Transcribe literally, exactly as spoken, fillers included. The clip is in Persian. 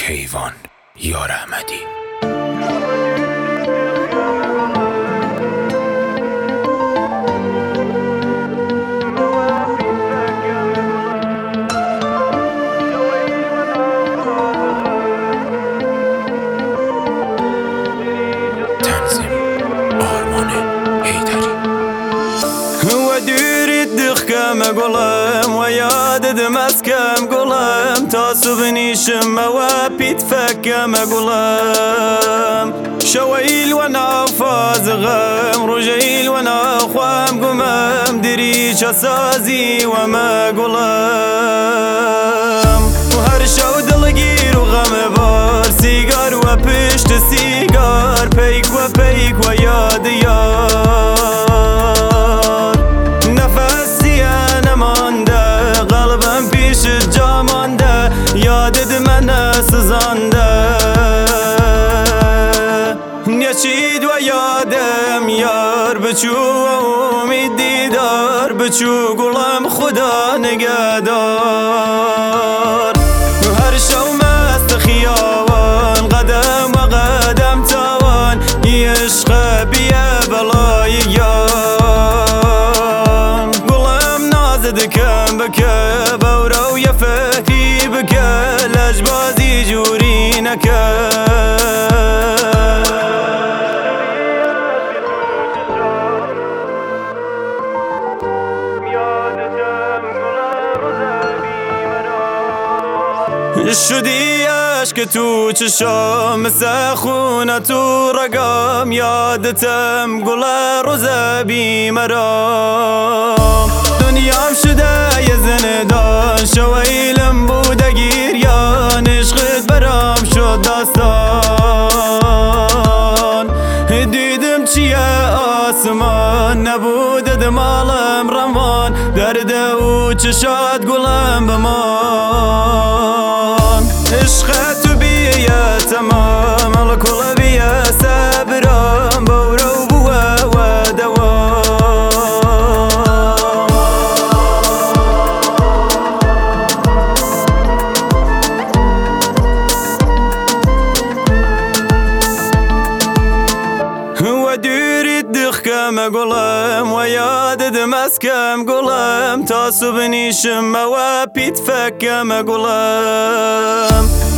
کیوان یار احمدی. تنظیم آرمان حیدری. وديري الدخكم قلم ويادد مسكم قلم تاسبني شم وابيت فكم قلم شويل وانا فازغم رجيل وانا خوام قمم دريش اسازي وما قلم وهرشو دلقير وغم بار سيجار وبشت سيجار بيك وبيك وياد يار یادت من سزانده نچید و یادم یار بچو امید دیدار بچو گلم خدا نگهدار هر شو مست خیابان قدم و قدم تاوان عشق بیه بلای یار گلم نازد کم بکه بورو یفتی لجبازي جورينك شدی عشق تو چشام سخونه تو رقم یادتم گل روزه بی مرام دنیام شده یه زندان شویلم بوده گیریان عشقت برام شد داستان دیدم چیه آسمان نبوده دمالم روان درده و چشاد گلم بمان عشق تو بیه تمام الکل بیه صبرام بورو بوه و دوام وديري الدخكم قلم ويادد مسكم قلم تاسبني شم وابيت فكم قلم